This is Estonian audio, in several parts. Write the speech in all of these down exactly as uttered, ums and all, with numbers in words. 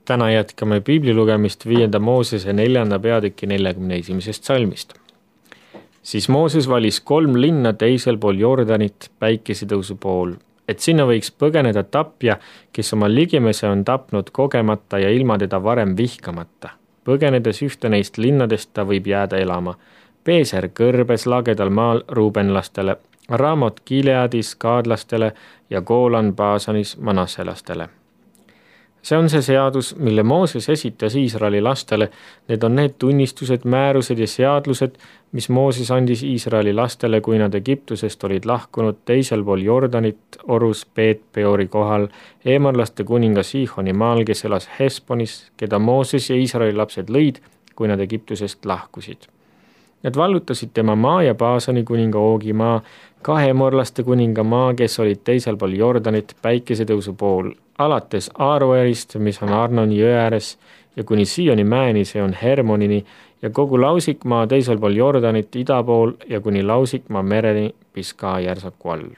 Täna jätkame piibli lugemist viienda Moosese neljanda peatüki neljakümne esimesest salmist. Siis Mooses valis kolm linna teisel pool Jordanit päikesetõusu pool, et sinna võiks põgeneda tapja, kes oma ligimese on tapnud kogemata ja ilma teda varem vihkamata. Põgenedes ühte neist linnadest ta võib jääda elama. Peeser kõrbes lagedal maal ruubenlastele, Raamot Gileadis kaadlastele ja Goolan Baasanis manasselastele. See on see seadus, mille Mooses esitas Iisraeli lastele. Need on need tunnistused, määrused ja seadlused, mis Mooses andis Iisraeli lastele, kui nad Egiptusest olid lahkunud teisel pool Jordanit, orus Peet-Peori kohal, eemarlaste kuninga Siihoni maal, kes elas Hesbonis, keda Mooses ja Iisraeli lapsed lõid, kui nad Egiptusest lahkusid. Nad vallutasid tema maa ja Baasani kuninga Oogi maa, kahe eemorlaste kuninga maa, kes olid teisel pool Jordanit päikesetõusu pool, alates Aaroerist, mis on Arnoni jõe ääres, ja kuni Sioni mäeni, see on Hermonini, ja kogu Lausikmaa teisel pool Jordanit ida pool ja kuni Lausikmaa mereni Piskaa järsaku all.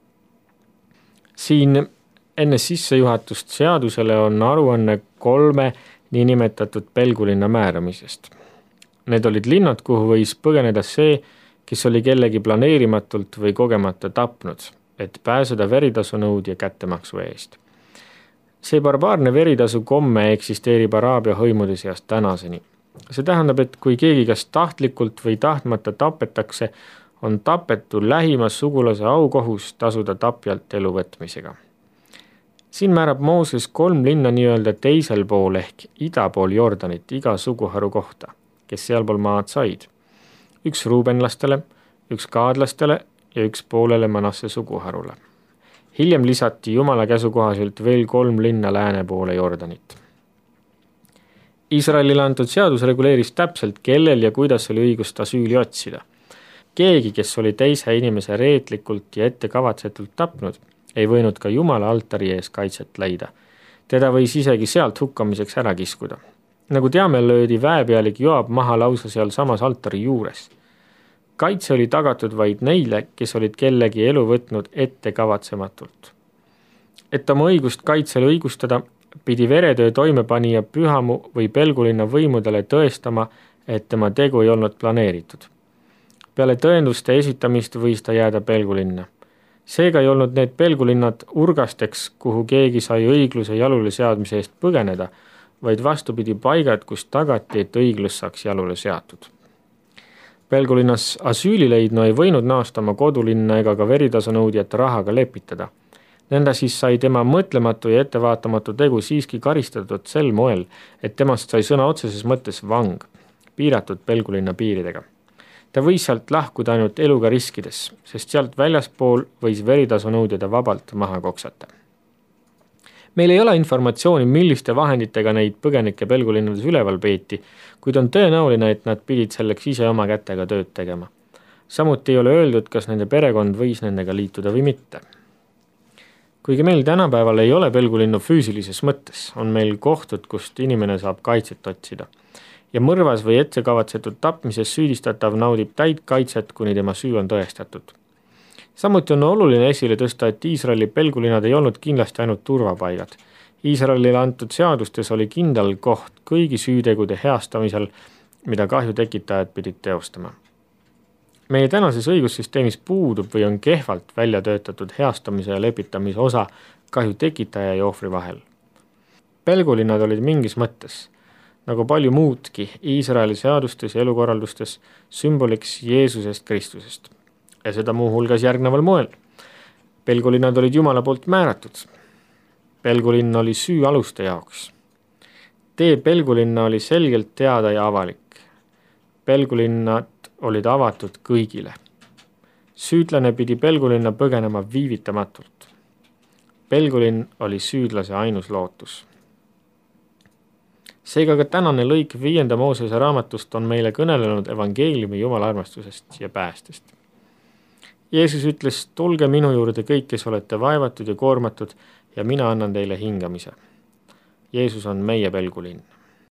Siin enne sissejuhatust seadusele on aruanne kolme niinimetatud pelgulinna määramisest. Need olid linnad, kuhu võis põgeneda see, kes oli kellegi planeerimatult või kogemata tapnud, et pääseda veritasunõud ja kättemaksu eest. See barbaarne veritasu komme eksisteerib Araabia hõimude seast tänaseni. See tähendab, et kui keegi kas tahtlikult või tahtmata tapetakse, on tapetu lähimas sugulase aukohus tasuda tapjalt elu võtmisega. Siin määrab Mooses kolm linna nii-öelda teisel pool ehk ida pool Jordanit iga suguharu kohta, kes sealpool maad said. Üks ruubenlastele, üks kaadlastele ja üks poolele Manasse suguharule. Hiljem lisati Jumala käsu kohaselt veel kolm linna lääne poole Jordanit. Iisraelile antud seadus reguleeris täpselt, kellel ja kuidas oli õigust asüüli otsida. Keegi, kes oli teise inimese reetlikult ja ettekavatsetult tapnud, ei võinud ka Jumala altari ees kaitset leida. Teda võis isegi sealt hukkamiseks ära kiskuda. Nagu teame, löödi väepealik Joab maha lausa seal samas altari juures. Kaitse oli tagatud vaid neile, kes olid kellegi elu võtnud ettekavatsematult. Et oma õigust kaitsele õigustada, pidi veretöö toimepanija Pühamu või pelgulinna võimudele tõestama, et tema tegu ei olnud planeeritud. Peale tõenduste esitamist võis ta jääda pelgulinna. Seega ei olnud need pelgulinnad urgasteks, kuhu keegi sai õigluse jalule seadmise eest põgeneda, vaid vastupidi paigad, kus tagati, et õiglus saaks jalule seatud. Pelgulinnas asüüli leidnu ei võinud naasta oma kodulinna ega ka veritasunõudjate rahaga lepitada. Nõnda siis sai tema mõtlematu ja ettevaatamatu tegu siiski karistatud sel moel, et temast sai sõna otseses mõttes vang, piiratud pelgulinna piiridega. Ta võis sealt lahkuda ainult eluga riskides, sest sealt väljaspool võis veritasunõudjada vabalt maha koksata. Meil ei ole informatsiooni, milliste vahenditega neid põgenike pelgulinnades üleval peeti, kuid on tõenäoline, et nad pidid selleks ise oma kätega tööd tegema. Samuti ei ole öeldud, kas nende perekond võis nendega liituda või mitte. Kuigi meil tänapäeval ei ole pelgulinnu füüsilises mõttes, on meil kohtud, kust inimene saab kaitset otsida. Ja mõrvas või ettekavatsetud tapmises süüdistatav naudib täit kaitset, kuni tema süü on tõestatud. Samuti on oluline esile tõsta, et Iisraeli pelgulinnad ei olnud kindlasti ainult turvapaigad. Iisraelile antud seadustes oli kindel koht kõigi süütegude heastamisel, mida kahju tekitajad pidid teostama. Meie tänases õigussüsteemis puudub või on kehvalt välja töötatud heastamise ja lepitamise osa kahju tekitaja ja ohvri vahel. Pelgulinnad olid mingis mõttes, nagu palju muudki Iisraeli seadustes ja elukorraldustes, sümboliks Jeesusest Kristusest. Ja seda muu hulgas järgneval moel. Pelgulinnad olid Jumala poolt määratud. Pelgulinn oli süü aluste jaoks. Tee pelgulinna oli selgelt teada ja avalik. Pelgulinnad olid avatud kõigile. Süüdlane pidi pelgulinna põgenema viivitamatult. Pelgulinn oli süüdlase ainus lootus. Seega ka tänane lõik viienda Moosese raamatust on meile kõnelenud evangeeliumi Jumala armastusest ja päästest. Jeesus ütles, tulge minu juurde kõik, kes olete vaevatud ja koormatud ja mina annan teile hingamise. Jeesus on meie pelgulinn.